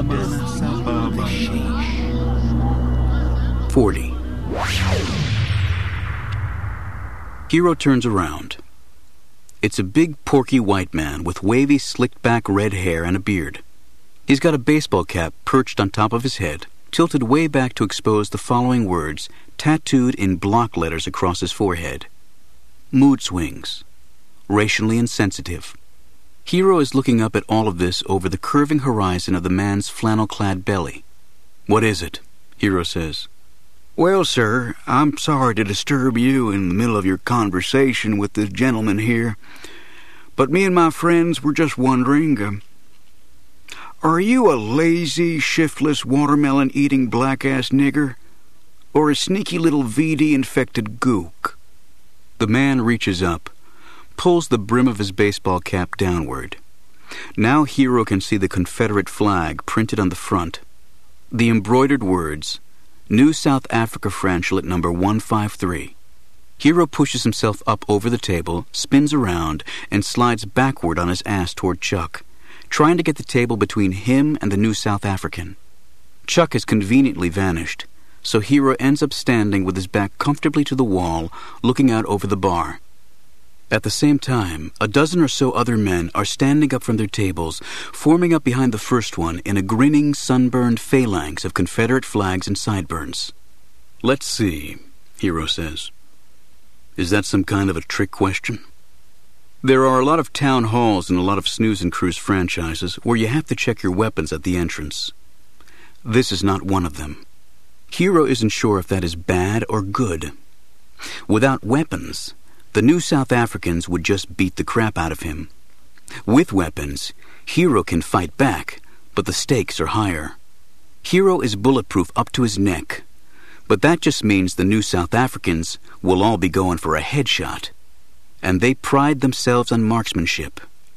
40. Hero turns around. It's a big, porky white man with wavy, slicked-back red hair and a beard. He's got a baseball cap perched on top of his head, tilted way back to expose the following words tattooed in block letters across his forehead. Mood swings. Racially insensitive. Hero is looking up at all of this over the curving horizon of the man's flannel-clad belly. "What is it?" Hero says. "Well, sir, I'm sorry to disturb you in the middle of your conversation with this gentleman here, but me and my friends were just wondering, are you a lazy, shiftless, watermelon-eating black-ass nigger, or a sneaky little VD-infected gook?" The man reaches up, pulls the brim of his baseball cap downward. Now Hero can see the Confederate flag printed on the front. The embroidered words, New South Africa Franchlet number 153. Hero pushes himself up over the table, spins around, and slides backward on his ass toward Chuck, trying to get the table between him and the new South African. Chuck has conveniently vanished, so Hero ends up standing with his back comfortably to the wall, looking out over the bar. At the same time, a dozen or so other men are standing up from their tables, forming up behind the first one in a grinning, sunburned phalanx of Confederate flags and sideburns. "Let's see," Hero says. "Is that some kind of a trick question?" There are a lot of town halls and a lot of snooze and cruise franchises where you have to check your weapons at the entrance. This is not one of them. Hero isn't sure if that is bad or good. Without weapons, the new South Africans would just beat the crap out of him. With weapons, Hero can fight back, but the stakes are higher. Hero is bulletproof up to his neck, but that just means the new South Africans will all be going for a headshot. And they pride themselves on marksmanship.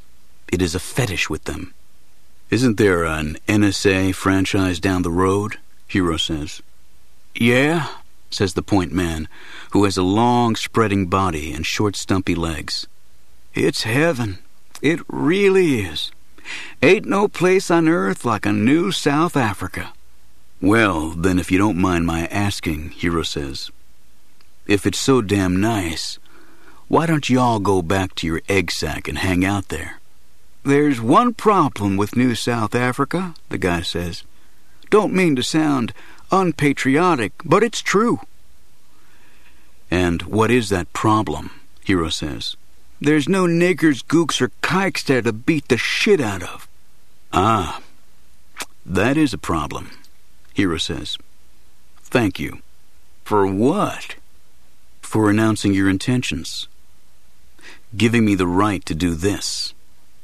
It is a fetish with them. "Isn't there an NSA franchise down the road?" Hero says. "Yeah," says the point man, who has a long, spreading body and short, stumpy legs. "It's heaven. It really is. Ain't no place on earth like a new South Africa." "Well, then if you don't mind my asking," Hero says, "if it's so damn nice, why don't you all go back to your egg sack and hang out there?" "There's one problem with New South Africa," the guy says. "Don't mean to sound unpatriotic, but it's true." "And what is that problem?" Hero says. "There's no niggers, gooks, or kikes there to beat the shit out of." "Ah, that is a problem," Hero says. "Thank you." "For what?" "For announcing your intentions. Giving me the right to do this."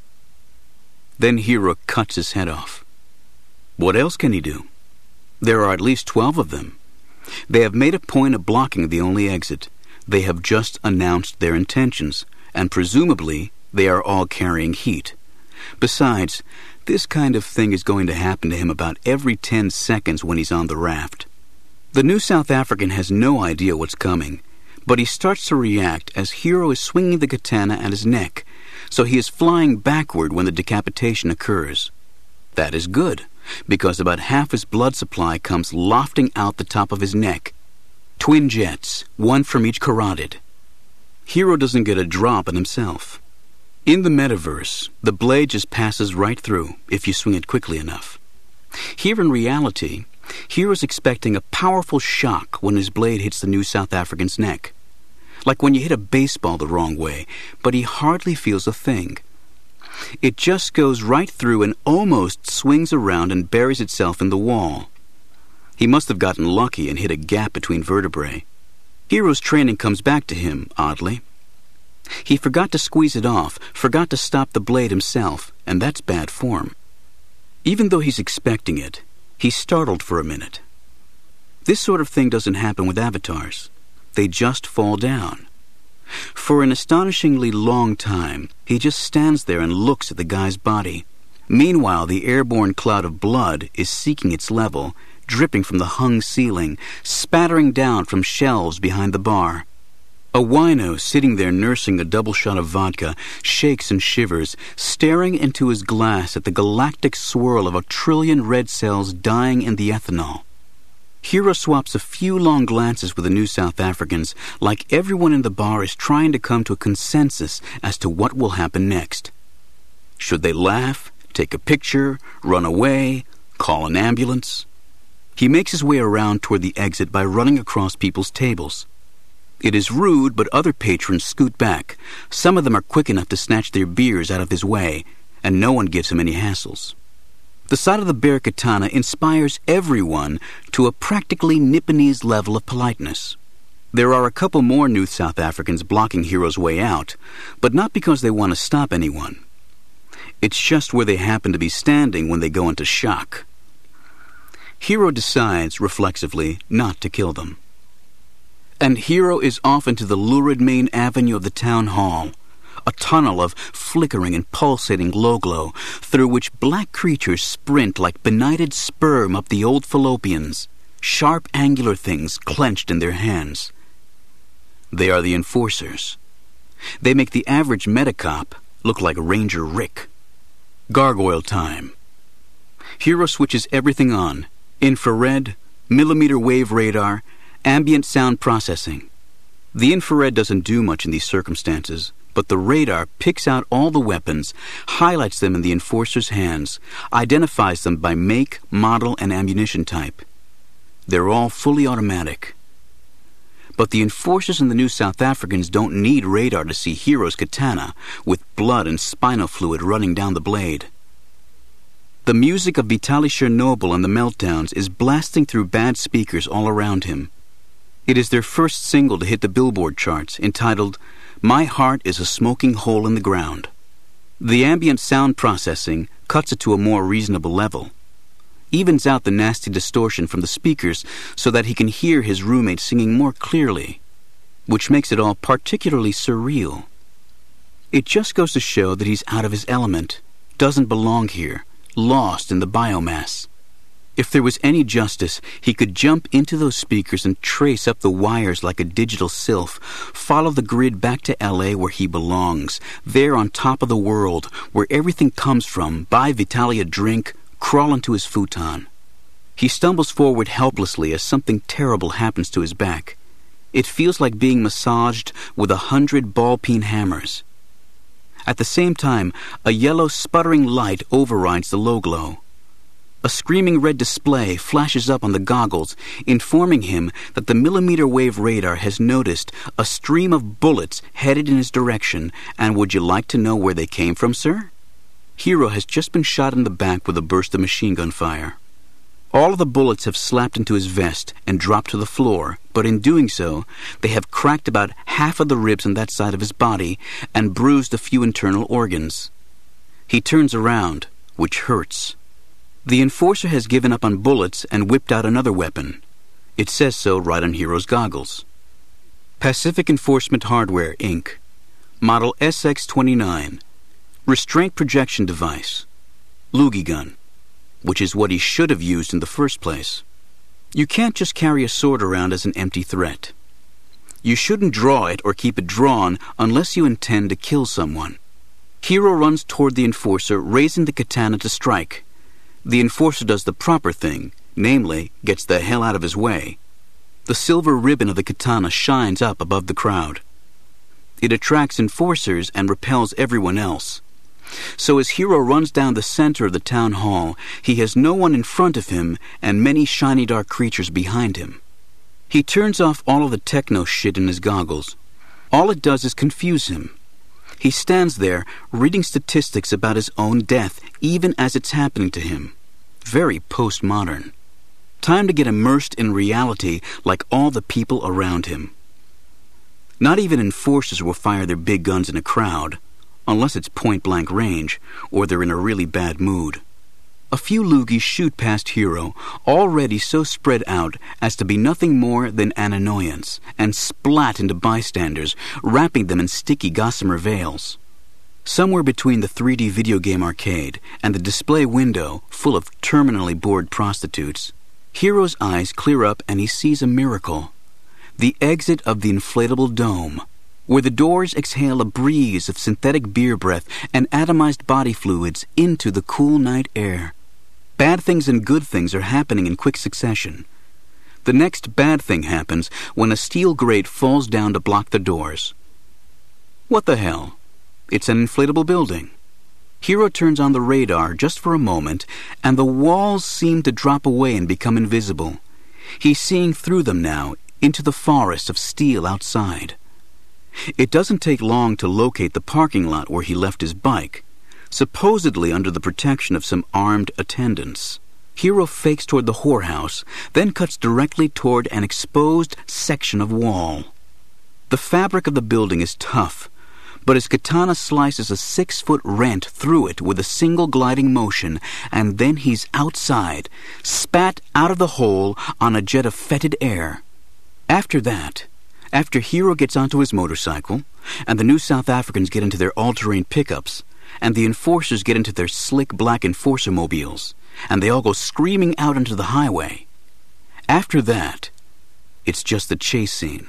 Then Hero cuts his head off. What else can he do? There are at least 12 of them. They have made a point of blocking the only exit. They have just announced their intentions, and presumably they are all carrying heat. Besides, this kind of thing is going to happen to him about every 10 seconds when he's on the raft. The new South African has no idea what's coming, but he starts to react as Hero is swinging the katana at his neck, so he is flying backward when the decapitation occurs. That is good, because about half his blood supply comes lofting out the top of his neck. Twin jets, one from each carotid. Hero doesn't get a drop on himself. In the metaverse, the blade just passes right through if you swing it quickly enough. Here in reality, Hero's expecting a powerful shock when his blade hits the new South African's neck. Like when you hit a baseball the wrong way, but he hardly feels a thing. It just goes right through and almost swings around and buries itself in the wall. He must have gotten lucky and hit a gap between vertebrae. Hero's training comes back to him, oddly. He forgot to squeeze it off, forgot to stop the blade himself, and that's bad form. Even though he's expecting it, he's startled for a minute. This sort of thing doesn't happen with avatars. They just fall down. For an astonishingly long time, he just stands there and looks at the guy's body. Meanwhile, the airborne cloud of blood is seeking its level, dripping from the hung ceiling, spattering down from shelves behind the bar. A wino sitting there nursing a double shot of vodka shakes and shivers, staring into his glass at the galactic swirl of 1 trillion red cells dying in the ethanol. Hero swaps a few long glances with the new South Africans, like everyone in the bar is trying to come to a consensus as to what will happen next. Should they laugh, take a picture, run away, call an ambulance? He makes his way around toward the exit by running across people's tables. It is rude, but other patrons scoot back. Some of them are quick enough to snatch their beers out of his way, and no one gives him any hassles. The sight of the bare katana inspires everyone to a practically Nipponese level of politeness. There are a couple more new South Africans blocking Hero's way out, but not because they want to stop anyone. It's just where they happen to be standing when they go into shock. Hero decides, reflexively, not to kill them. And Hero is off into the lurid main avenue of the town hall, a tunnel of flickering and pulsating glow through which black creatures sprint like benighted sperm up the old fallopians, sharp angular things clenched in their hands. They are the enforcers. They make the average Metacop look like Ranger Rick. Gargoyle time. Hero switches everything on: infrared, millimeter wave radar, ambient sound processing. The infrared doesn't do much in these circumstances, but the radar picks out all the weapons, highlights them in the enforcer's hands, identifies them by make, model, and ammunition type. They're all fully automatic. But the enforcers and the new South Africans don't need radar to see Hero's katana, with blood and spinal fluid running down the blade. The music of Vitaly Chernobyl and the Meltdowns is blasting through bad speakers all around him. It is their first single to hit the Billboard charts, entitled "My Heart is a Smoking Hole in the Ground." The ambient sound processing cuts it to a more reasonable level, evens out the nasty distortion from the speakers so that he can hear his roommate singing more clearly, which makes it all particularly surreal. It just goes to show that he's out of his element, doesn't belong here, lost in the biomass. If there was any justice, he could jump into those speakers and trace up the wires like a digital sylph, follow the grid back to L.A. where he belongs, there on top of the world, where everything comes from, buy Vitaly a drink, crawl into his futon. He stumbles forward helplessly as something terrible happens to his back. It feels like being massaged with 100 ball-peen hammers. At the same time, a yellow sputtering light overrides the low glow. A screaming red display flashes up on the goggles, informing him that the millimeter wave radar has noticed a stream of bullets headed in his direction, and would you like to know where they came from, sir? Hero has just been shot in the back with a burst of machine gun fire. All of the bullets have slapped into his vest and dropped to the floor, but in doing so, they have cracked about half of the ribs on that side of his body and bruised a few internal organs. He turns around, which hurts. The enforcer has given up on bullets and whipped out another weapon. It says so right on Hero's goggles. Pacific Enforcement Hardware, Inc. Model SX-29. Restraint projection device. Loogie gun, which is what he should have used in the first place. You can't just carry a sword around as an empty threat. You shouldn't draw it or keep it drawn unless you intend to kill someone. Hero runs toward the enforcer, raising the katana to strike. The enforcer does the proper thing, namely, gets the hell out of his way. The silver ribbon of the katana shines up above the crowd. It attracts enforcers and repels everyone else. So as Hero runs down the center of the town hall, he has no one in front of him and many shiny dark creatures behind him. He turns off all of the techno shit in his goggles. All it does is confuse him. He stands there, reading statistics about his own death, even as it's happening to him. Very postmodern. Time to get immersed in reality like all the people around him. Not even enforcers will fire their big guns in a crowd, unless it's point-blank range, or they're in a really bad mood. A few loogies shoot past Hero, already so spread out as to be nothing more than an annoyance, and splat into bystanders, wrapping them in sticky gossamer veils. Somewhere between the 3D video game arcade and the display window full of terminally bored prostitutes, Hero's eyes clear up and he sees a miracle. The exit of the inflatable dome, where the doors exhale a breeze of synthetic beer breath and atomized body fluids into the cool night air. Bad things and good things are happening in quick succession. The next bad thing happens when a steel grate falls down to block the doors. What the hell? It's an inflatable building. Hiro turns on the radar just for a moment, and the walls seem to drop away and become invisible. He's seeing through them now, into the forest of steel outside. It doesn't take long to locate the parking lot where he left his bike, supposedly under the protection of some armed attendants. Hiro fakes toward the whorehouse, then cuts directly toward an exposed section of wall. The fabric of the building is tough, but his katana slices a 6-foot rent through it with a single gliding motion, and then he's outside, spat out of the hole on a jet of fetid air. After Hiro gets onto his motorcycle, and the new South Africans get into their all-terrain pickups, and the enforcers get into their slick black enforcer mobiles, and they all go screaming out into the highway. After that, it's just the chase scene.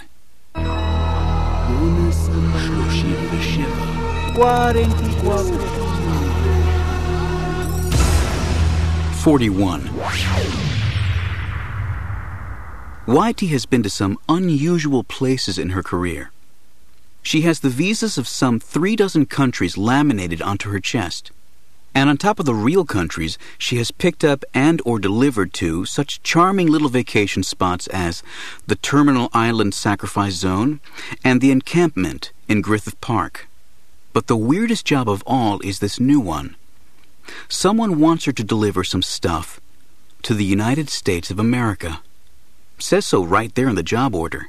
41. Whitey has been to some unusual places in her career. She has the visas of some 36 countries laminated onto her chest. And on top of the real countries, she has picked up and or delivered to such charming little vacation spots as the Terminal Island Sacrifice Zone and the encampment in Griffith Park. But the weirdest job of all is this new one. Someone wants her to deliver some stuff to the United States of America. Says so right there in the job order.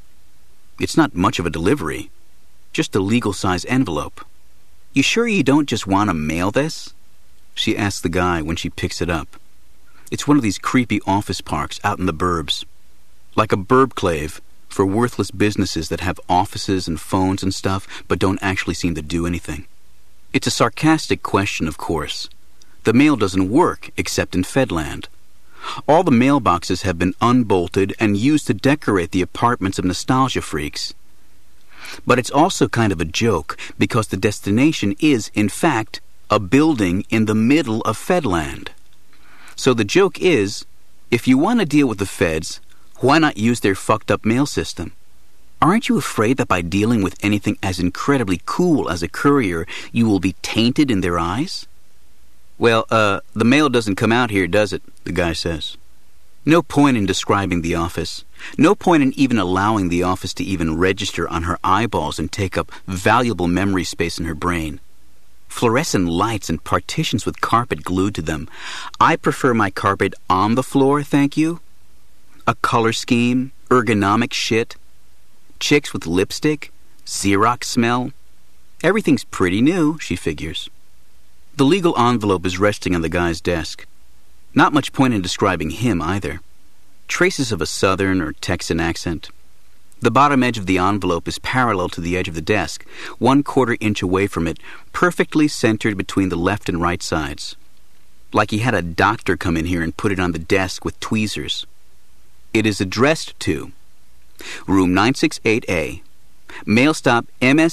It's not much of a delivery, just a legal-size envelope. "You sure you don't just want to mail this?" she asks the guy when she picks it up. It's one of these creepy office parks out in the burbs. Like a burbclave for worthless businesses that have offices and phones and stuff but don't actually seem to do anything. It's a sarcastic question, of course. The mail doesn't work except in Fedland. All the mailboxes have been unbolted and used to decorate the apartments of nostalgia freaks. But it's also kind of a joke because the destination is, in fact, a building in the middle of Fedland. So the joke is, if you want to deal with the feds, why not use their fucked up mail system? Aren't you afraid that by dealing with anything as incredibly cool as a courier, you will be tainted in their eyes? "Well, the mail doesn't come out here, does it?" the guy says. No point in describing the office. No point in even allowing the office to even register on her eyeballs and take up valuable memory space in her brain. Fluorescent lights and partitions with carpet glued to them. I prefer my carpet on the floor, thank you. A color scheme, ergonomic shit. Chicks with lipstick, Xerox smell. Everything's pretty new, she figures. The legal envelope is resting on the guy's desk. Not much point in describing him either. Traces of a Southern or Texan accent. The bottom edge of the envelope is parallel to the edge of the desk, 1/4 inch away from it, perfectly centered between the left and right sides. Like he had a doctor come in here and put it on the desk with tweezers. It is addressed to Room 968A, Mail Stop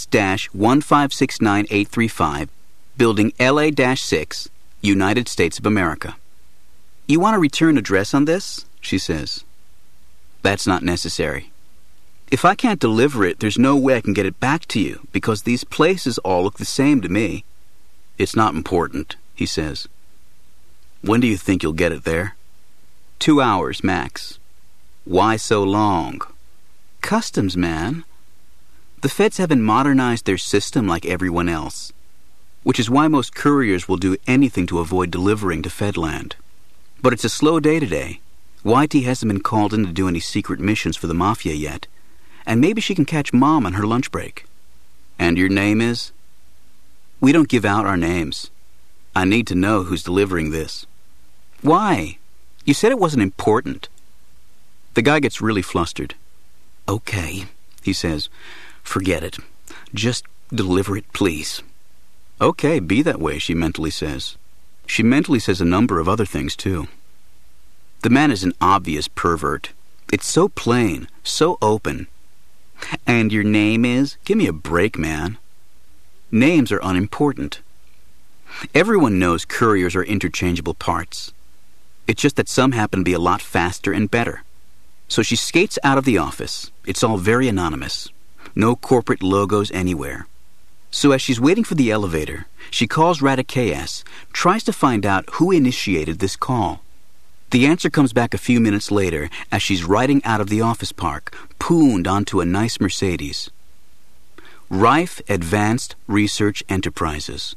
MS-1569835, Building LA-6, United States of America. "You want a return address on this?" she says. "That's not necessary. If I can't deliver it, there's no way I can get it back to you, because these places all look the same to me." "It's not important," he says. "When do you think you'll get it there?" 2 hours, max." "Why so long?" "Customs, man. The feds haven't modernized their system like everyone else, which is why most couriers will do anything to avoid delivering to Fedland. But it's a slow day today. Whitey hasn't been called in to do any secret missions for the Mafia yet, and maybe she can catch Mom on her lunch break." "And your name is?" "We don't give out our names. I need to know who's delivering this." "Why? You said it wasn't important." The guy gets really flustered. "Okay," he says. "Forget it. Just deliver it, please." "Okay, be that way," she mentally says. She mentally says a number of other things, too. The man is an obvious pervert. It's so plain, so open. And your name is? Give me a break, man. Names are unimportant. Everyone knows couriers are interchangeable parts. It's just that some happen to be a lot faster and better. So she skates out of the office. It's all very anonymous. No corporate logos anywhere. So as she's waiting for the elevator, she calls Radicais, tries to find out who initiated this call. The answer comes back a few minutes later as she's riding out of the office park, pooned onto a nice Mercedes. Rife Advanced Research Enterprises.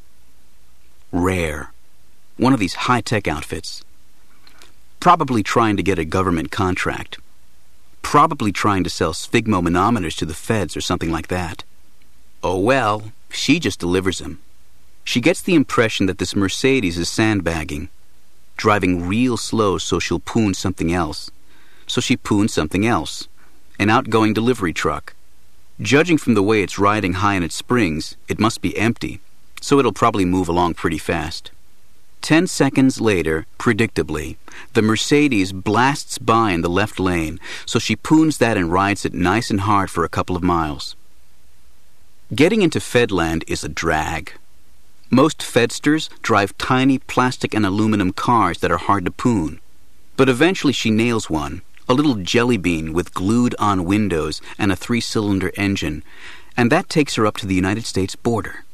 Rare. One of these high-tech outfits. Probably trying to get a government contract. Probably trying to sell sphygmomanometers to the feds or something like that. Oh well, she just delivers them. She gets the impression that this Mercedes is sandbagging, driving real slow so she'll poon something else. So she poons something else. An outgoing delivery truck. Judging from the way it's riding high in its springs, it must be empty, so it'll probably move along pretty fast. 10 seconds later, predictably, the Mercedes blasts by in the left lane, so she poons that and rides it nice and hard for a couple of miles. Getting into Fedland is a drag. Most Fedsters drive tiny plastic and aluminum cars that are hard to poon. But eventually she nails one, a little jelly bean with glued-on windows and a 3-cylinder engine, and that takes her up to the United States border.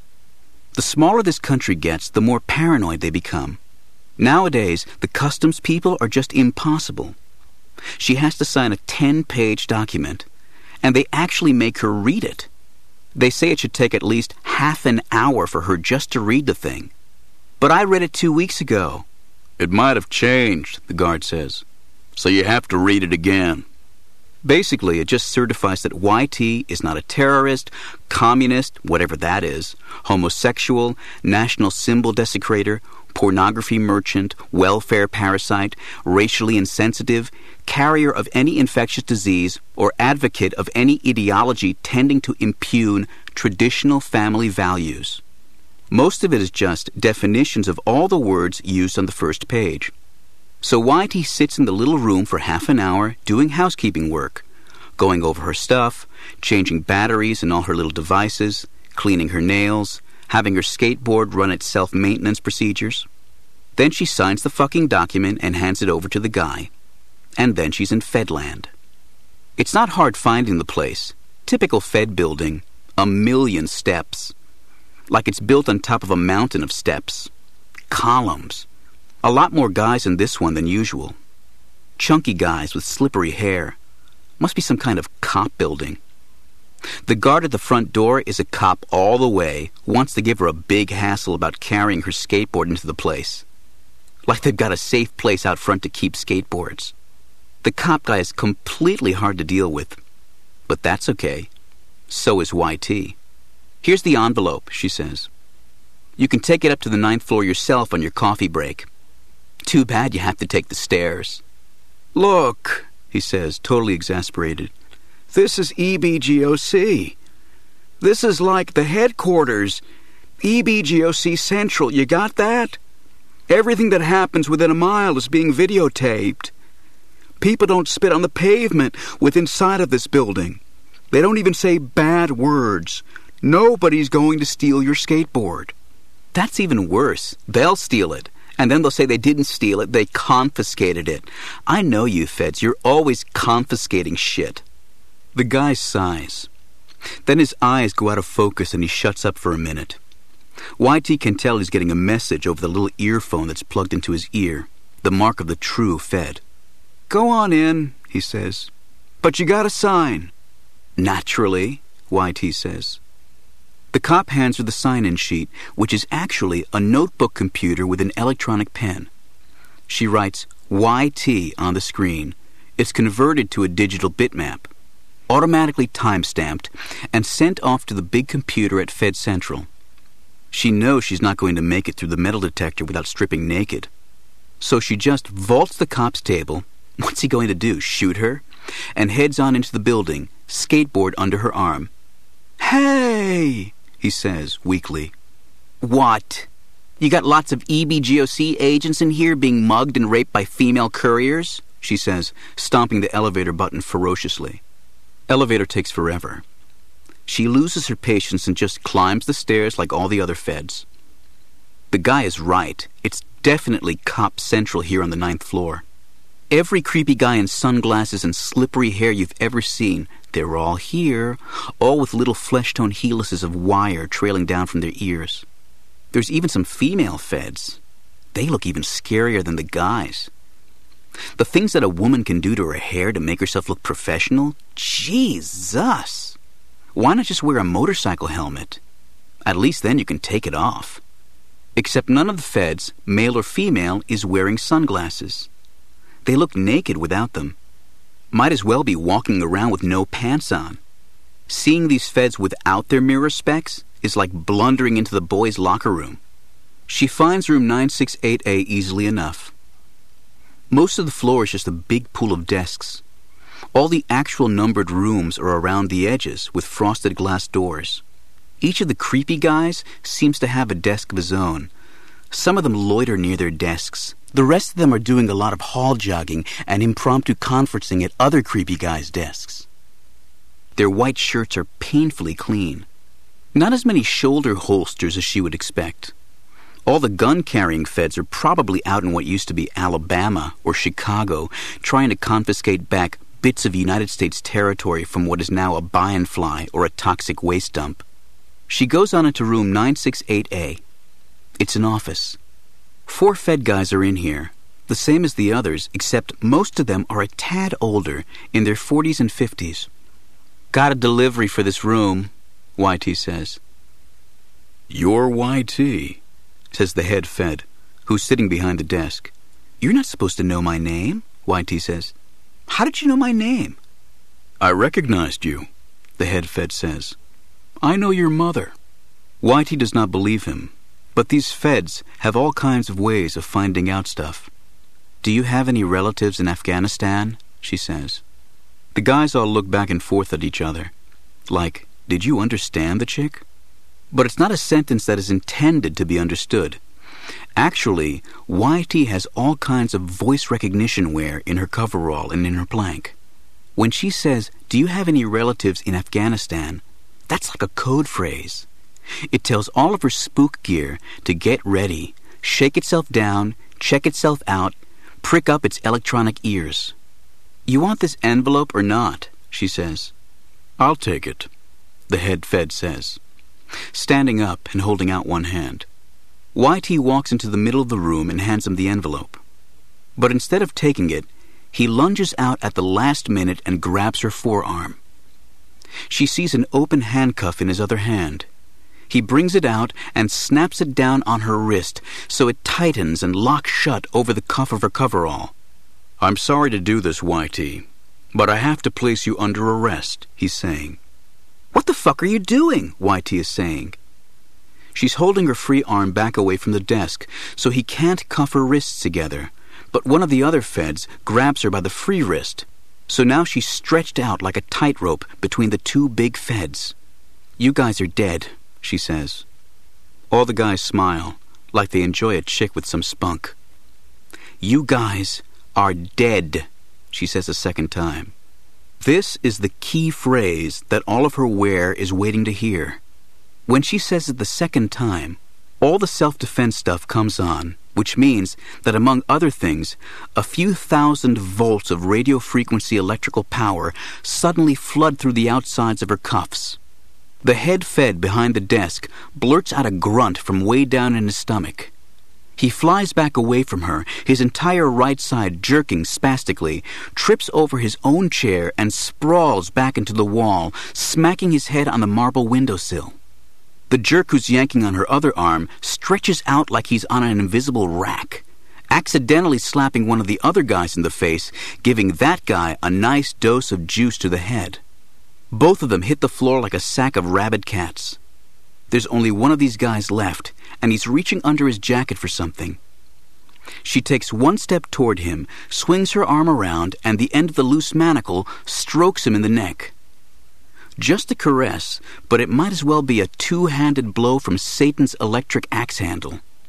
The smaller this country gets, the more paranoid they become. Nowadays, the customs people are just impossible. She has to sign a 10-page document, and they actually make her read it. They say it should take at least half an hour for her just to read the thing. But I read it 2 weeks ago. It might have changed, the guard says. So you have to read it again. Basically, it just certifies that YT is not a terrorist, communist, whatever that is, homosexual, national symbol desecrator, pornography merchant, welfare parasite, racially insensitive, carrier of any infectious disease, or advocate of any ideology tending to impugn traditional family values. Most of it is just definitions of all the words used on the first page. So YT sits in the little room for half an hour doing housekeeping work, going over her stuff, changing batteries in all her little devices, cleaning her nails, having her skateboard run its self-maintenance procedures. Then she signs the fucking document and hands it over to the guy. And then she's in Fedland. It's not hard finding the place. Typical Fed building. 1,000,000 steps. Like it's built on top of a mountain of steps. Columns. A lot more guys in this one than usual. Chunky guys with slippery hair. Must be some kind of cop building. The guard at the front door is a cop all the way, wants to give her a big hassle about carrying her skateboard into the place. Like they've got a safe place out front to keep skateboards. The cop guy is completely hard to deal with. But that's okay. So is YT. Here's the envelope, she says. You can take it up to the 9th floor yourself on your coffee break. Too bad you have to take the stairs. Look, he says, totally exasperated. This is EBGOC. This is like the headquarters. EBGOC Central, you got that? Everything that happens within a mile is being videotaped. People don't spit on the pavement within sight of this building. They don't even say bad words. Nobody's going to steal your skateboard. That's even worse. They'll steal it. And then they'll say they didn't steal it, they confiscated it. I know you feds, you're always confiscating shit. The guy sighs. Then his eyes go out of focus and he shuts up for a minute. YT can tell he's getting a message over the little earphone that's plugged into his ear, the mark of the true Fed. Go on in, he says. But you gotta sign. Naturally, YT says. The cop hands her the sign-in sheet, which is actually a notebook computer with an electronic pen. She writes YT on the screen. It's converted to a digital bitmap, automatically time-stamped, and sent off to the big computer at Fed Central. She knows she's not going to make it through the metal detector without stripping naked. So she just vaults the cop's table. What's he going to do, shoot her? And heads on into the building, skateboard under her arm. Hey! He says, weakly. What? You got lots of EBGOC agents in here being mugged and raped by female couriers? she says, stomping the elevator button ferociously. Elevator takes forever. She loses her patience and just climbs the stairs like all the other feds. The guy is right. It's definitely cop central here on the 9th floor. Every creepy guy in sunglasses and slippery hair you've ever seen, they're all here, all with little flesh-tone helices of wire trailing down from their ears. There's even some female feds. They look even scarier than the guys. The things that a woman can do to her hair to make herself look professional, Jesus! Why not just wear a motorcycle helmet? At least then you can take it off. Except none of the feds, male or female, is wearing sunglasses. They look naked without them. Might as well be walking around with no pants on. Seeing these feds without their mirror specs is like blundering into the boys' locker room. She finds room 968A easily enough. Most of the floor is just a big pool of desks. All the actual numbered rooms are around the edges with frosted glass doors. Each of the creepy guys seems to have a desk of his own. Some of them loiter near their desks. The rest of them are doing a lot of hall jogging and impromptu conferencing at other creepy guys' desks. Their white shirts are painfully clean. Not as many shoulder holsters as she would expect. All the gun-carrying feds are probably out in what used to be Alabama or Chicago, trying to confiscate back bits of United States territory from what is now a buy-and fly or a toxic waste dump. She goes on into room 968A. It's an office. 4 Fed guys are in here, the same as the others, except most of them are a tad older, in their 40s and 50s. Got a delivery for this room, YT says. You're YT, says the head Fed, who's sitting behind the desk. You're not supposed to know my name, YT says. How did you know my name? I recognized you, the head Fed says. I know your mother. YT does not believe him, but these feds have all kinds of ways of finding out stuff. Do you have any relatives in Afghanistan? She says. The guys all look back and forth at each other. Like, did you understand the chick? But it's not a sentence that is intended to be understood. Actually, YT has all kinds of voice recognition wear in her coverall and in her blank. When she says, do you have any relatives in Afghanistan? That's like a code phrase. It tells all of her spook gear to get ready, shake itself down, check itself out, prick up its electronic ears. You want this envelope or not? She says. I'll take it, the head Fed says, standing up and holding out one hand. YT walks into the middle of the room and hands him the envelope. But instead of taking it, he lunges out at the last minute and grabs her forearm. She sees an open handcuff in his other hand. He brings it out and snaps it down on her wrist so it tightens and locks shut over the cuff of her coverall. I'm sorry to do this, YT, but I have to place you under arrest, he's saying. What the fuck are you doing? YT is saying. She's holding her free arm back away from the desk so he can't cuff her wrists together, but one of the other feds grabs her by the free wrist. So now she's stretched out like a tightrope between the 2 big feds. You guys are dead, she says. All the guys smile, like they enjoy a chick with some spunk. You guys are dead, she says a second time. This is the key phrase that all of her wear is waiting to hear. When she says it the second time, all the self-defense stuff comes on, which means that among other things, a few thousand volts of radio frequency electrical power suddenly flood through the outsides of her cuffs. The head Fed behind the desk blurts out a grunt from way down in his stomach. He flies back away from her, his entire right side jerking spastically, trips over his own chair and sprawls back into the wall, smacking his head on the marble windowsill. The jerk who's yanking on her other arm stretches out like he's on an invisible rack, accidentally slapping one of the other guys in the face, giving that guy a nice dose of juice to the head. Both of them hit the floor like a sack of rabid cats. There's only one of these guys left, and he's reaching under his jacket for something. She takes one step toward him, swings her arm around, and the end of the loose manacle strokes him in the neck. Just a caress, but it might as well be a 2-handed blow from Satan's electric axe handle.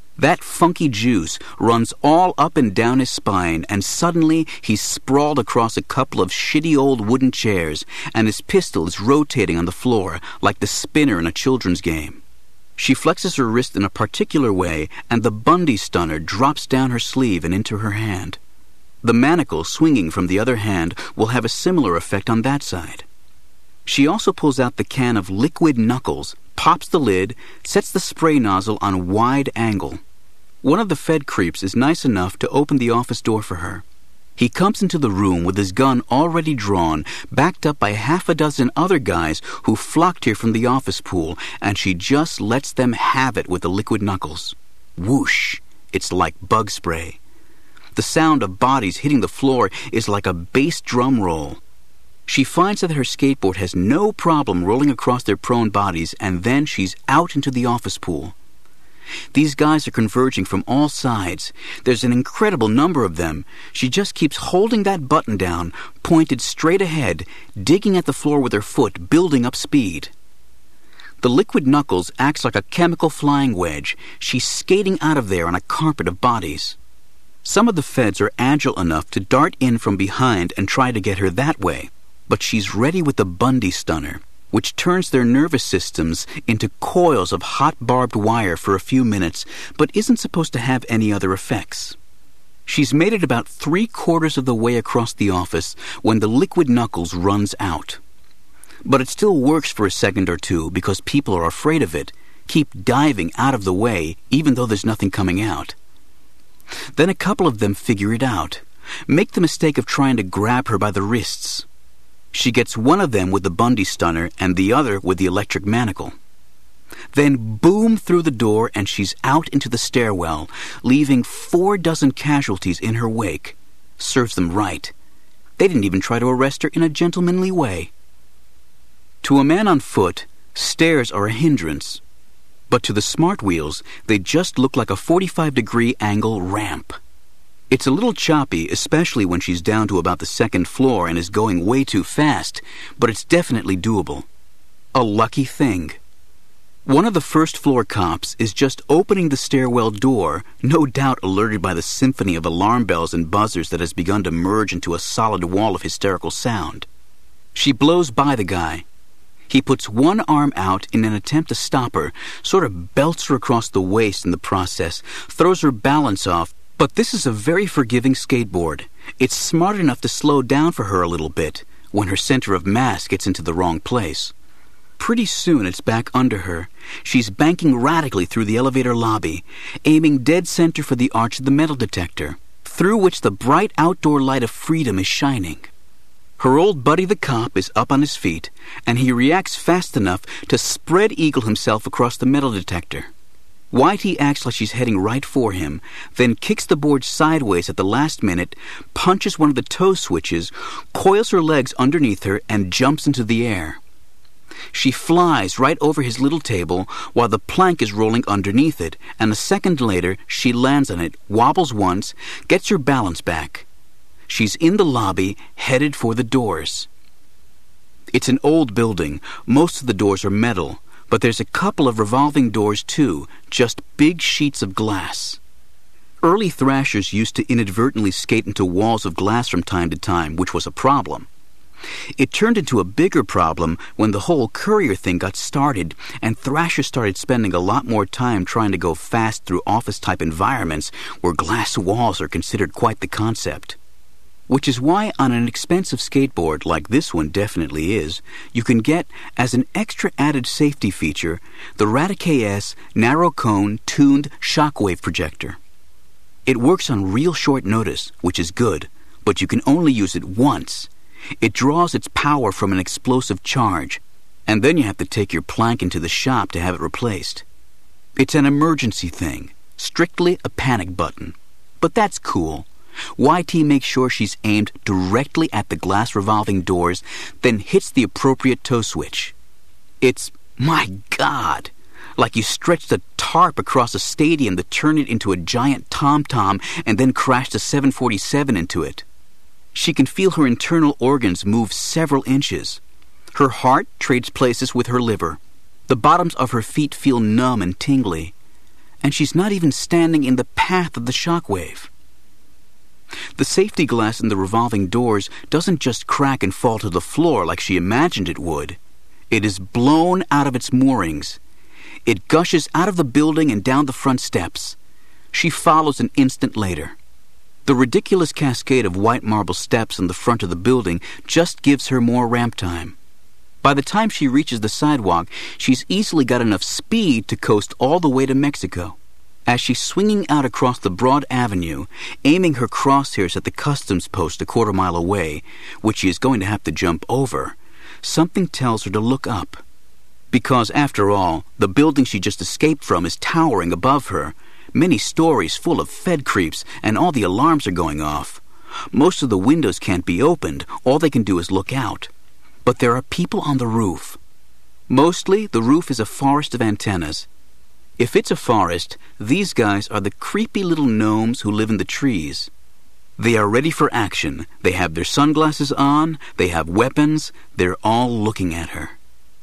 That funky juice runs all up and down his spine, and suddenly he's sprawled across a couple of shitty old wooden chairs, and his pistol is rotating on the floor like the spinner in a children's game. She flexes her wrist in a particular way, and the Bundy stunner drops down her sleeve and into her hand. The manacle swinging from the other hand will have a similar effect on that side. She also pulls out the can of liquid knuckles, pops the lid, sets the spray nozzle on a wide angle. One of the Fed creeps is nice enough to open the office door for her. He comes into the room with his gun already drawn, backed up by half a dozen other guys who flocked here from the office pool, and she just lets them have it with the liquid knuckles. Whoosh! It's like bug spray. The sound of bodies hitting the floor is like a bass drum roll. She finds that her skateboard has no problem rolling across their prone bodies, and then she's out into the office pool. These guys are converging from all sides. There's an incredible number of them. She just keeps holding that button down, pointed straight ahead, digging at the floor with her foot, building up speed. The liquid knuckles acts like a chemical flying wedge. She's skating out of there on a carpet of bodies. Some of the Feds are agile enough to dart in from behind and try to get her that way, but she's ready with the Bundy stunner, which turns their nervous systems into coils of hot barbed wire for a few minutes, but isn't supposed to have any other effects. She's made it about 3/4 of the way across the office when the liquid knuckles runs out. But it still works for a second or two because people are afraid of it, keep diving out of the way even though there's nothing coming out. Then a couple of them figure it out, make the mistake of trying to grab her by the wrists. She gets one of them with the Bundy stunner and the other with the electric manacle. Then boom through the door and she's out into the stairwell, leaving 4 dozen casualties in her wake. Serves them right. They didn't even try to arrest her in a gentlemanly way. To a man on foot, stairs are a hindrance. But to the smart wheels, they just look like a 45-degree angle ramp. It's a little choppy, especially when she's down to about the 2nd floor and is going way too fast, but it's definitely doable. A lucky thing. One of the 1st floor cops is just opening the stairwell door, no doubt alerted by the symphony of alarm bells and buzzers that has begun to merge into a solid wall of hysterical sound. She blows by the guy. He puts one arm out in an attempt to stop her, sort of belts her across the waist in the process, throws her balance off. But this is a very forgiving skateboard. It's smart enough to slow down for her a little bit when her center of mass gets into the wrong place. Pretty soon it's back under her. She's banking radically through the elevator lobby, aiming dead center for the arch of the metal detector, through which the bright outdoor light of freedom is shining. Her old buddy the cop is up on his feet, and he reacts fast enough to spread eagle himself across the metal detector. Whitey acts like she's heading right for him, then kicks the board sideways at the last minute, punches one of the toe switches, coils her legs underneath her, and jumps into the air. She flies right over his little table while the plank is rolling underneath it, and a second later she lands on it, wobbles once, gets her balance back. She's in the lobby, headed for the doors. It's an old building. Most of the doors are metal, but there's a couple of revolving doors too, just big sheets of glass. Early thrashers used to inadvertently skate into walls of glass from time to time, which was a problem. It turned into a bigger problem when the whole courier thing got started, and thrashers started spending a lot more time trying to go fast through office-type environments where glass walls are considered quite the concept. Which is why on an expensive skateboard, like this one definitely is, you can get, as an extra added safety feature, the Radic S narrow cone tuned shockwave projector. It works on real short notice, which is good, but you can only use it once. It draws its power from an explosive charge, and then you have to take your plank into the shop to have it replaced. It's an emergency thing, strictly a panic button. But that's cool. YT makes sure she's aimed directly at the glass revolving doors, then hits the appropriate toe switch. It's, my God, like you stretched a tarp across a stadium to turn it into a giant tom-tom and then crashed a 747 into it. She can feel her internal organs move several inches. Her heart trades places with her liver. The bottoms of her feet feel numb and tingly. and she's not even standing in the path of the shockwave. The safety glass in the revolving doors doesn't just crack and fall to the floor like she imagined it would. It is blown out of its moorings. It gushes out of the building and down the front steps. She follows an instant later. The ridiculous cascade of white marble steps in the front of the building just gives her more ramp time. By the time she reaches the sidewalk, she's easily got enough speed to coast all the way to Mexico. As she's swinging out across the broad avenue, aiming her crosshairs at the customs post a quarter mile away, which she is going to have to jump over, something tells her to look up. Because, after all, the building she just escaped from is towering above her, many stories full of Fed creeps, and all the alarms are going off. Most of the windows can't be opened. All they can do is look out. But there are people on the roof. Mostly, the roof is a forest of antennas. If it's a forest, these guys are the creepy little gnomes who live in the trees. They are ready for action. They have their sunglasses on. They have weapons. They're all looking at her.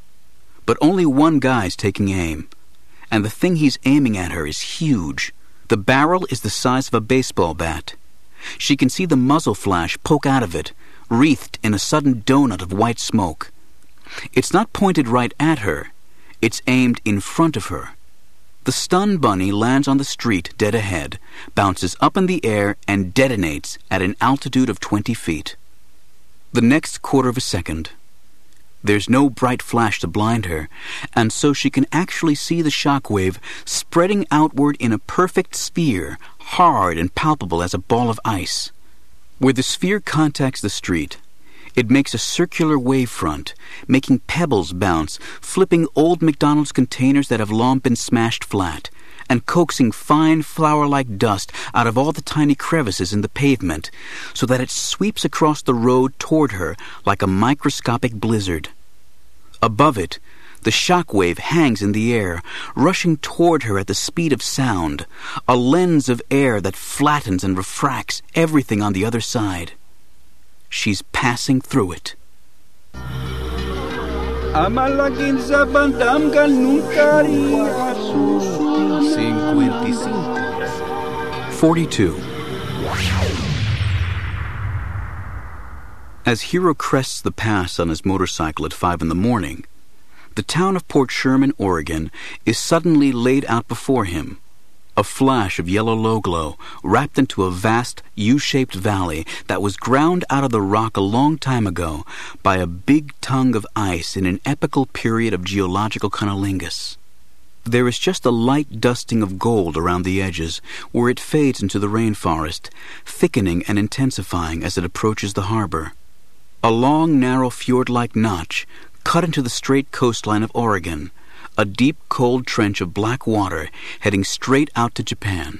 But only one guy's taking aim. And the thing he's aiming at her is huge. The barrel is the size of a baseball bat. She can see the muzzle flash poke out of it, wreathed in a sudden donut of white smoke. It's not pointed right at her. It's aimed in front of her. The stun bunny lands on the street dead ahead, bounces up in the air, and detonates at an altitude of 20 feet. The next quarter of a second. There's no bright flash to blind her, and so she can actually see the shockwave spreading outward in a perfect sphere, hard and palpable as a ball of ice. Where the sphere contacts the street, it makes a circular wavefront, making pebbles bounce, flipping old McDonald's containers that have long been smashed flat, and coaxing fine flour-like dust out of all the tiny crevices in the pavement, so that it sweeps across the road toward her like a microscopic blizzard. Above it, the shockwave hangs in the air, rushing toward her at the speed of sound, a lens of air that flattens and refracts everything on the other side. She's passing through it. 42. As Hero crests the pass on his motorcycle at 5 in the morning, the town of Port Sherman, Oregon, is suddenly laid out before him. A flash of yellow low-glow wrapped into a vast U-shaped valley that was ground out of the rock a long time ago by a big tongue of ice in an epochal period of geological cunnilingus. There is just a light dusting of gold around the edges where it fades into the rainforest, thickening and intensifying as it approaches the harbor. A long, narrow fjord-like notch cut into the straight coastline of Oregon, a deep, cold trench of black water heading straight out to Japan.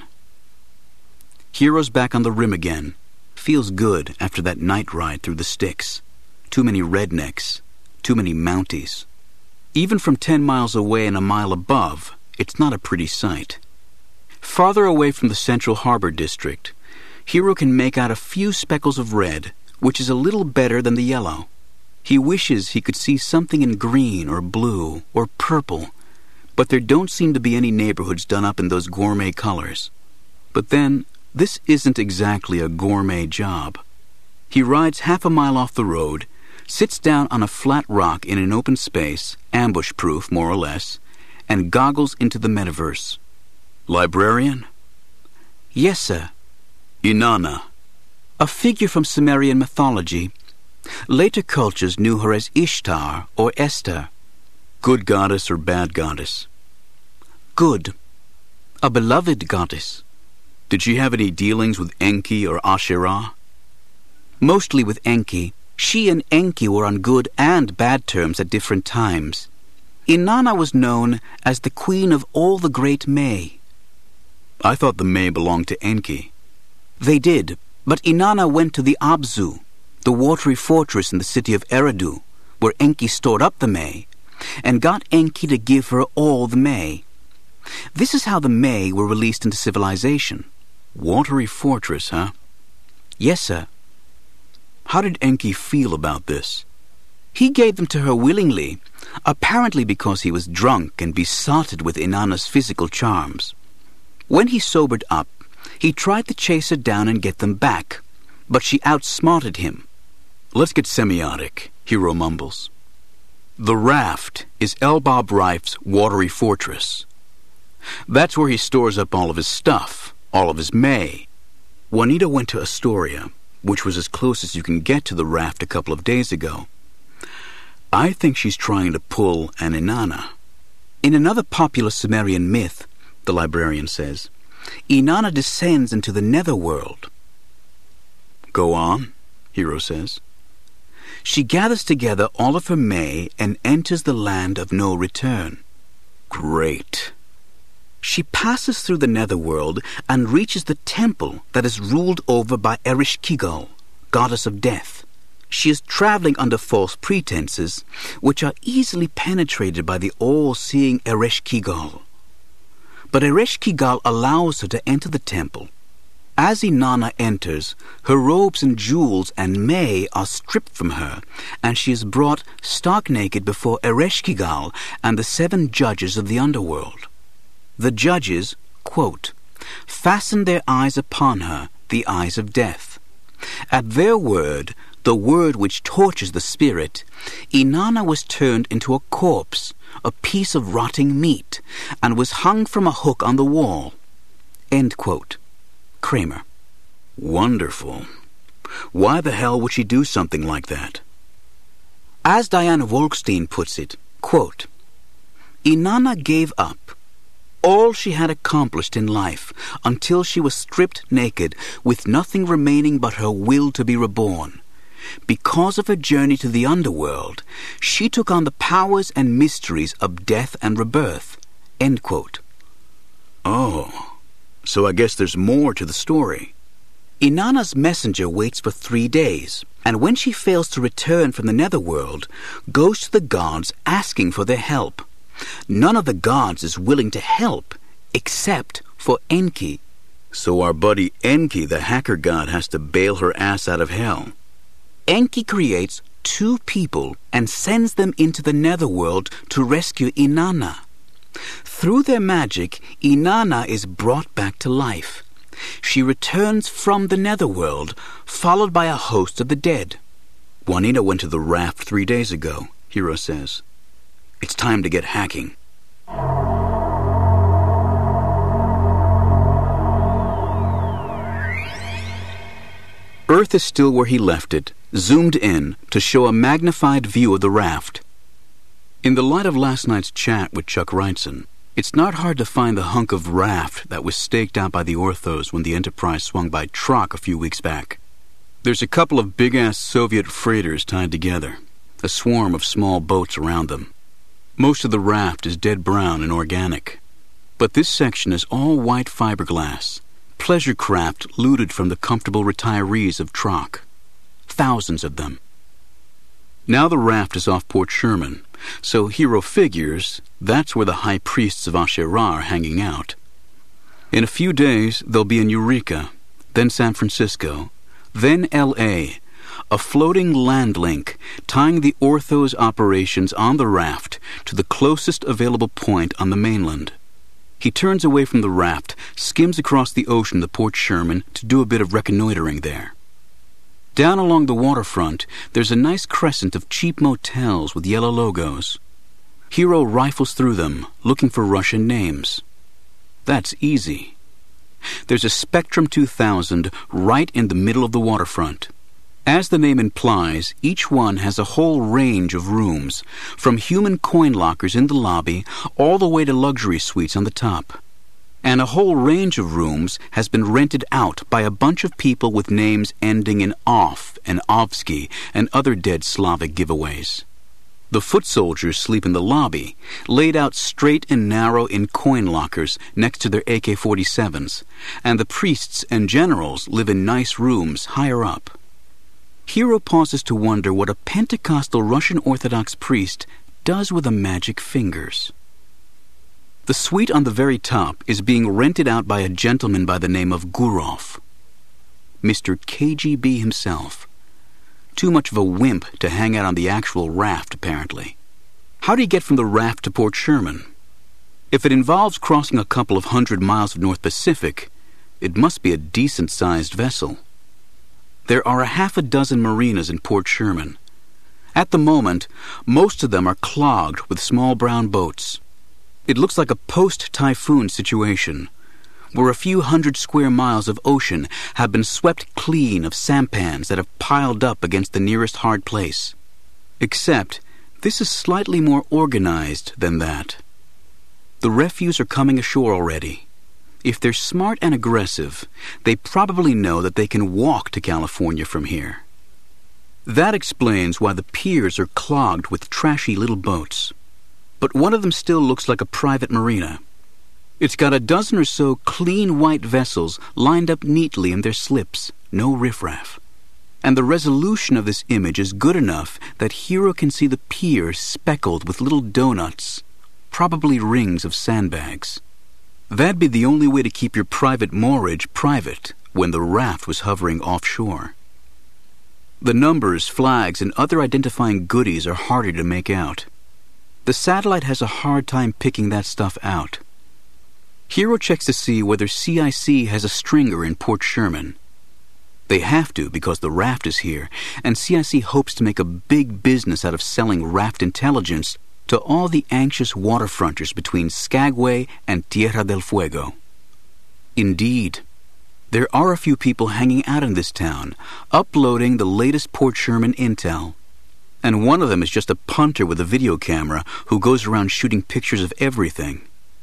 Hero's back on the rim again. Feels good after that night ride through the sticks. Too many rednecks. Too many Mounties. Even from 10 miles away and a mile above, it's not a pretty sight. Farther away from the Central Harbor District, Hero can make out a few speckles of red, which is a little better than the yellow. He wishes he could see something in green or blue or purple, but there don't seem to be any neighborhoods done up in those gourmet colors. But then, this isn't exactly a gourmet job. He rides half a mile off the road, sits down on a flat rock in an open space, ambush-proof more or less, and goggles into the metaverse. Librarian? Yes, sir. Inanna. A figure from Sumerian mythology. Later cultures knew her as Ishtar or Esther. Good goddess or bad goddess? Good. A beloved goddess. Did she have any dealings with Enki or Asherah? Mostly with Enki. She and Enki were on good and bad terms at different times. Inanna was known as the queen of all the great May. I thought the May belonged to Enki. They did, but Inanna went to the Abzu, the watery fortress in the city of Eridu, where Enki stored up the May, and got Enki to give her all the May. This is how the May were released into civilization. Watery fortress, huh? Yes, sir. How did Enki feel about this? He gave them to her willingly, apparently because he was drunk and besotted with Inanna's physical charms. When he sobered up, he tried to chase her down and get them back, but she outsmarted him. "Let's get semiotic," Hero mumbles. "The raft is Elbab Reif's watery fortress. That's where he stores up all of his stuff, all of his May. Juanita went to Astoria, which was as close as you can get to the raft a couple of days ago. I think she's trying to pull an Inanna." In another popular Sumerian myth, the librarian says, Inanna descends into the netherworld. "Go on," Hero says. She gathers together all of her May and enters the land of no return. Great. She passes through the netherworld and reaches the temple that is ruled over by Ereshkigal, goddess of death. She is traveling under false pretenses, which are easily penetrated by the all-seeing Ereshkigal. But Ereshkigal allows her to enter the temple. As Inanna enters, her robes and jewels and May are stripped from her, and she is brought stark naked before Ereshkigal and the 7 judges of the underworld. The judges, quote, fasten their eyes upon her, the eyes of death. At their word, the word which tortures the spirit, Inanna was turned into a corpse, a piece of rotting meat, and was hung from a hook on the wall. End quote. Kramer. Wonderful. Why the hell would she do something like that? As Diana Wolkstein puts it, quote, Inanna gave up all she had accomplished in life until she was stripped naked with nothing remaining but her will to be reborn. Because of her journey to the underworld, she took on the powers and mysteries of death and rebirth. End quote. Oh, so I guess there's more to the story. Inanna's messenger waits for 3 days, and when she fails to return from the netherworld, goes to the gods asking for their help. None of the gods is willing to help, except for Enki. So our buddy Enki, the hacker god, has to bail her ass out of hell. Enki creates 2 people and sends them into the netherworld to rescue Inanna. Through their magic, Inanna is brought back to life. She returns from the netherworld, followed by a host of the dead. Juanita went to the raft 3 days ago, Hero says. It's time to get hacking. Earth is still where he left it, zoomed in to show a magnified view of the raft. In the light of last night's chat with Chuck Wrightson, it's not hard to find the hunk of raft that was staked out by the Orthos when the Enterprise swung by Trok a few weeks back. There's a couple of big-ass Soviet freighters tied together, a swarm of small boats around them. Most of the raft is dead brown and organic, but this section is all white fiberglass, pleasure craft looted from the comfortable retirees of Trok. Thousands of them. Now the raft is off Port Sherman, so Hero figures that's where the high priests of Asherah are hanging out. In a few days, they'll be in Eureka, then San Francisco, then L.A., a floating land link tying the Orthos operations on the raft to the closest available point on the mainland. He turns away from the raft, skims across the ocean to Port Sherman to do a bit of reconnoitering there. Down along the waterfront, there's a nice crescent of cheap motels with yellow logos. Hero rifles through them, looking for Russian names. That's easy. There's a Spectrum 2000 right in the middle of the waterfront. As the name implies, each one has a whole range of rooms, from human coin lockers in the lobby all the way to luxury suites on the top. And a whole range of rooms has been rented out by a bunch of people with names ending in Off and Ovsky and other dead Slavic giveaways. The foot soldiers sleep in the lobby, laid out straight and narrow in coin lockers next to their AK-47s, and the priests and generals live in nice rooms higher up. Hero pauses to wonder what a Pentecostal Russian Orthodox priest does with the magic fingers. The suite on the very top is being rented out by a gentleman by the name of Gurov. Mr. KGB himself. Too much of a wimp to hang out on the actual raft, apparently. How did he get from the raft to Port Sherman? If it involves crossing a couple of 100 miles of North Pacific, it must be a decent-sized vessel. There are a half a dozen marinas in Port Sherman. At the moment, most of them are clogged with small brown boats. It looks like a post-typhoon situation, where a few hundred square miles of ocean have been swept clean of sampans that have piled up against the nearest hard place. Except, this is slightly more organized than that. The refuse are coming ashore already. If they're smart and aggressive, they probably know that they can walk to California from here. That explains why the piers are clogged with trashy little boats. But one of them still looks like a private marina. It's got a dozen or so clean white vessels lined up neatly in their slips, no riffraff. And the resolution of this image is good enough that Hiro can see the pier speckled with little donuts, probably rings of sandbags. That'd be the only way to keep your private moorage private when the raft was hovering offshore. The numbers, flags, and other identifying goodies are harder to make out. The satellite has a hard time picking that stuff out. Hiro checks to see whether CIC has a stringer in Port Sherman. They have to because the raft is here, and CIC hopes to make a big business out of selling raft intelligence to all the anxious waterfronters between Skagway and Tierra del Fuego. Indeed, there are a few people hanging out in this town, uploading the latest Port Sherman intel. And one of them is just a punter with a video camera who goes around shooting pictures of everything.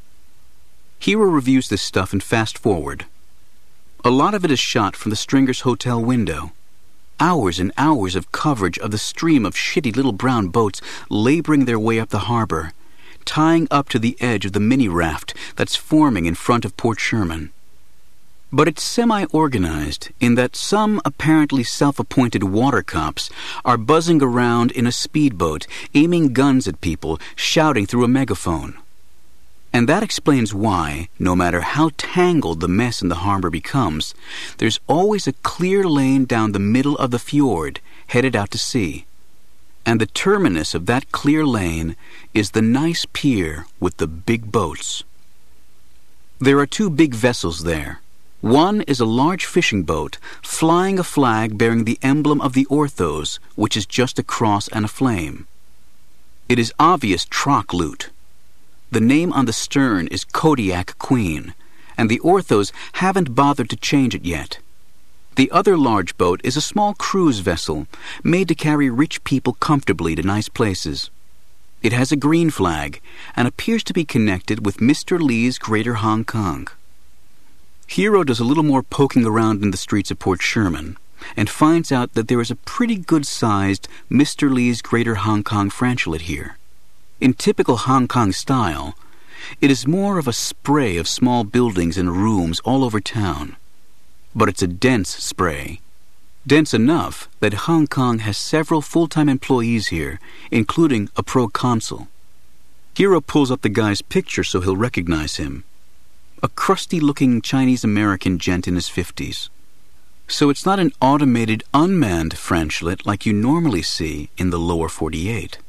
Hiro reviews this stuff and fast forward. A lot of it is shot from the Stringer's hotel window. Hours and hours of coverage of the stream of shitty little brown boats laboring their way up the harbor, tying up to the edge of the mini-raft that's forming in front of Port Sherman. But it's semi-organized in that some apparently self-appointed water cops are buzzing around in a speedboat, aiming guns at people, shouting through a megaphone. And that explains why, no matter how tangled the mess in the harbor becomes, there's always a clear lane down the middle of the fjord, headed out to sea. And the terminus of that clear lane is the nice pier with the big boats. There are two big vessels there. One is a large fishing boat, flying a flag bearing the emblem of the Orthos, which is just a cross and a flame. It is obvious Troc loot. The name on the stern is Kodiak Queen, and the Orthos haven't bothered to change it yet. The other large boat is a small cruise vessel, made to carry rich people comfortably to nice places. It has a green flag, and appears to be connected with Mr. Lee's Greater Hong Kong. Hiro does a little more poking around in the streets of Port Sherman, and finds out that there is a pretty good-sized Mr. Lee's Greater Hong Kong franchlet here. In typical Hong Kong style, it is more of a spray of small buildings and rooms all over town. But it's a dense spray. Dense enough that Hong Kong has several full-time employees here, including a pro-consul. Hiro pulls up the guy's picture so he'll recognize him. A crusty-looking Chinese-American gent in his 50s. So it's not an automated, unmanned franchlet like you normally see in the lower 48.